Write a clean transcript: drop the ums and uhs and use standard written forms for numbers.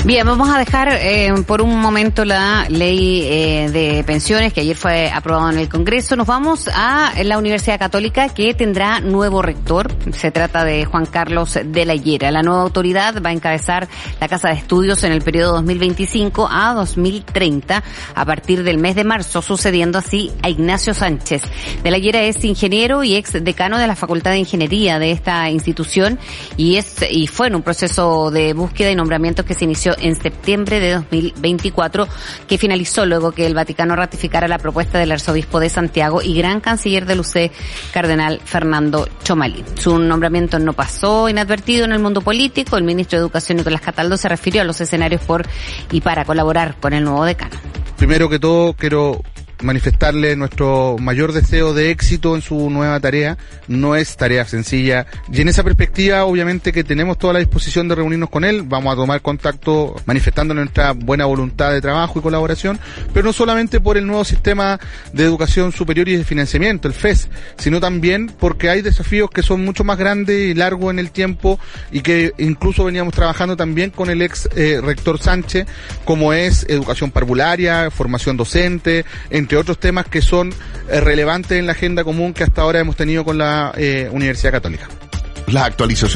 Bien, vamos a dejar por un momento la ley de pensiones que ayer fue aprobada en el Congreso. Nos vamos a la Universidad Católica, que tendrá nuevo rector. Se trata de Juan Carlos de la Higuera. La nueva autoridad va a encabezar la Casa de Estudios en el periodo 2025 a 2030 a partir del mes de marzo, sucediendo así a Ignacio Sánchez. De la Higuera es ingeniero y ex decano de la Facultad de Ingeniería de esta institución y fue en un proceso de búsqueda y nombramientos que se inició en septiembre de 2024, que finalizó luego que el Vaticano ratificara la propuesta del arzobispo de Santiago y gran canciller del UC, cardenal Fernando Chomalí. Su nombramiento no pasó inadvertido en el mundo político. El ministro de Educación, Nicolás Cataldo, se refirió a los escenarios por y para colaborar con el nuevo decano. Primero que todo, quiero manifestarle nuestro mayor deseo de éxito en su nueva tarea. No es tarea sencilla, y en esa perspectiva obviamente que tenemos toda la disposición de reunirnos con él. Vamos a tomar contacto manifestándole nuestra buena voluntad de trabajo y colaboración, pero no solamente por el nuevo sistema de educación superior y de financiamiento, el FES, sino también porque hay desafíos que son mucho más grandes y largos en el tiempo y que incluso veníamos trabajando también con el ex rector Sánchez, como es educación parvularia, formación docente, entre otros temas que son relevantes en la agenda común que hasta ahora hemos tenido con la Universidad Católica. La actualización